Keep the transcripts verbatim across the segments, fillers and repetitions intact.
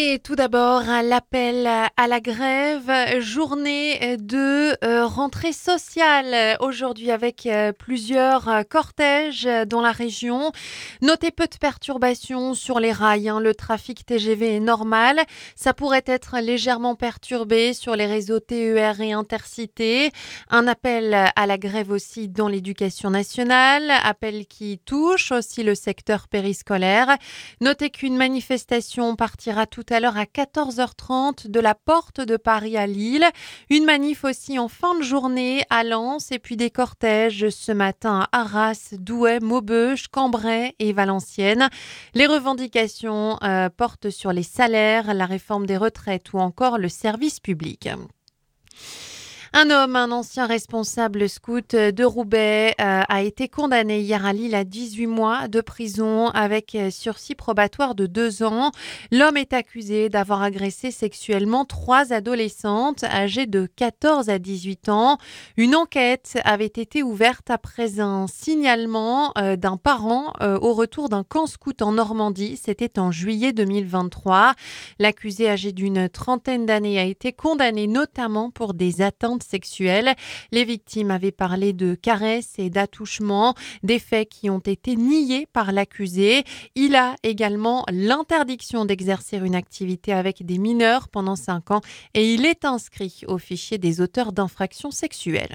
Et tout d'abord, l'appel à la grève, journée de euh, rentrée sociale aujourd'hui avec euh, plusieurs euh, cortèges dans la région. Notez peu de perturbations sur les rails, hein. Le trafic T G V est normal. Ça pourrait être légèrement perturbé sur les réseaux T E R et Intercités. Un appel à la grève aussi dans l'éducation nationale, appel qui touche aussi le secteur périscolaire. Notez qu'une manifestation partira tout à l'heure à quatorze heures trente de la porte de Paris à Lille. Une manif aussi en fin de journée à Lens et puis des cortèges ce matin à Arras, Douai, Maubeuge, Cambrai et Valenciennes. Les revendications euh, portent sur les salaires, la réforme des retraites ou encore le service public. Un homme, un ancien responsable scout de Roubaix, euh, a été condamné hier à Lille à dix-huit mois de prison avec sursis probatoire de deux ans. L'homme est accusé d'avoir agressé sexuellement trois adolescentes âgées de quatorze à dix-huit ans. Une enquête avait été ouverte après un signalement euh, d'un parent euh, au retour d'un camp scout en Normandie. C'était en juillet deux mille vingt-trois. L'accusé âgé d'une trentaine d'années a été condamné notamment pour des atteintes sexuelles. Les victimes avaient parlé de caresses et d'attouchements, des faits qui ont été niés par l'accusé. Il a également l'interdiction d'exercer une activité avec des mineurs pendant cinq ans et il est inscrit au fichier des auteurs d'infractions sexuelles.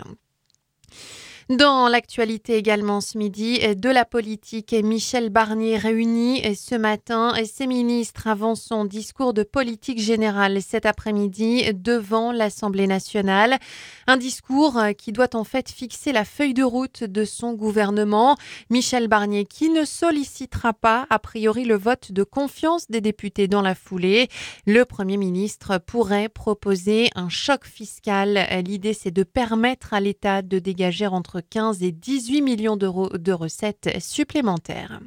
Dans l'actualité également ce midi, de la politique, Michel Barnier réunit ce matin ses ministres avant son discours de politique générale cet après-midi devant l'Assemblée nationale. Un discours qui doit en fait fixer la feuille de route de son gouvernement. Michel Barnier qui ne sollicitera pas a priori le vote de confiance des députés dans la foulée. Le Premier ministre pourrait proposer un choc fiscal. L'idée c'est de permettre à l'État de dégager entre quinze et dix-huit millions d'euros de recettes supplémentaires.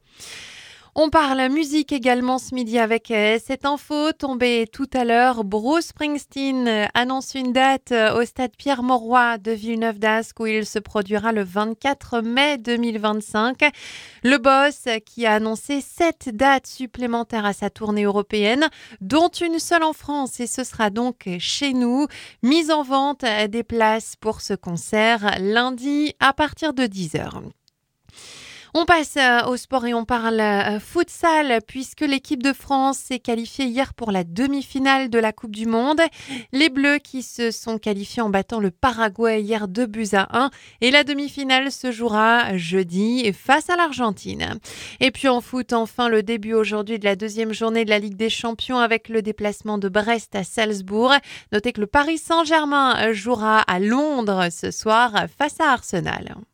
On parle musique également ce midi avec cette info tombée tout à l'heure. Bruce Springsteen annonce une date au stade Pierre-Mauroy de Villeneuve-d'Ascq où il se produira le vingt-quatre mai deux mille vingt-cinq. Le boss qui a annoncé sept dates supplémentaires à sa tournée européenne, dont une seule en France et ce sera donc chez nous. Mise en vente des places pour ce concert lundi à partir de dix heures. On passe au sport et on parle futsal puisque l'équipe de France s'est qualifiée hier pour la demi-finale de la Coupe du Monde. Les Bleus qui se sont qualifiés en battant le Paraguay hier deux buts à un et la demi-finale se jouera jeudi face à l'Argentine. Et puis en foot, enfin le début aujourd'hui de la deuxième journée de la Ligue des Champions avec le déplacement de Brest à Salzbourg. Notez que le Paris Saint-Germain jouera à Londres ce soir face à Arsenal.